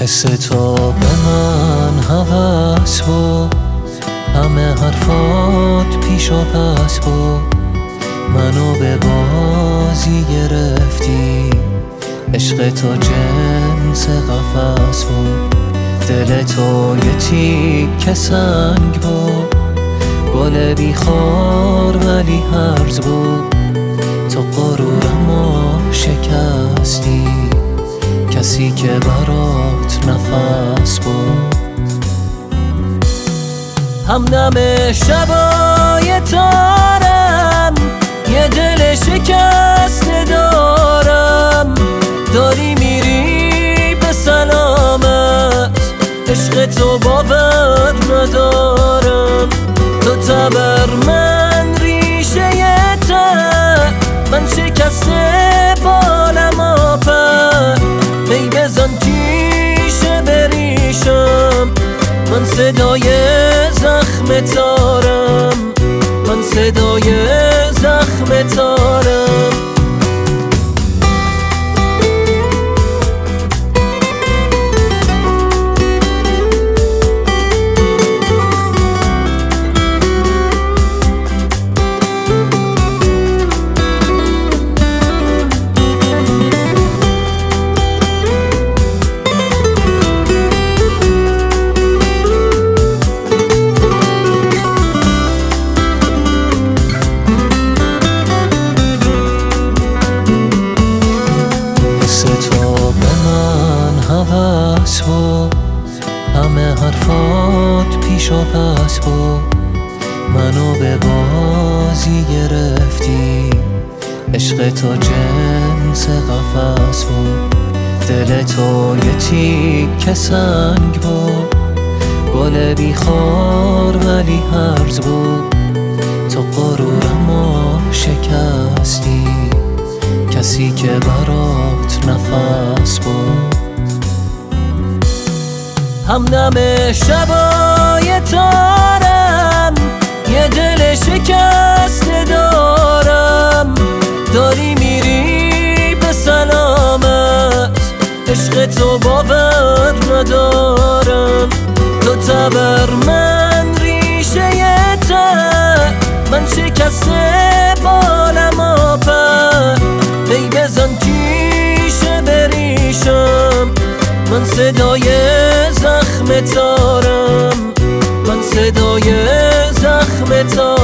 حس تو به من هوس بود، همه حرفات پیش و پس بود، منو به بازی گرفتی. عشق تو جنس قفس بود، دل تو یه تیکه سنگ بود، گل بیخار ولی هرز بود. تو غرورمو شکستی، کسی که برات نفس بود. همدم شبای تارم، یه دل شکسته دارم، داری میری به سلامت، عشق تو باور ندارم. تو تبر من ریشه تر، من شکسته بالم آپر، می بزن تیشه بریشم، من صدای زخم تارم، من صدای زخم تارم. هوس بود، همه حرفات پیش و پس بود، منو به بازی گرفتی. عشق تو جنس قفس بود، دل تو یه تیکه سنگ بود، گل بیخار ولی هرز بود. تو غرورمو شکستی، کسی که برات نفس بود. همدم شبای تارم، یه دل شکسته دارم، داری میری به سلامت، عشق تو باور ندارم. تو تبر من ریشه تر، من شکسته بالم آپر، می بزن تیشه بریشم، من صدای زخم تارم، من صدای زخم تارم.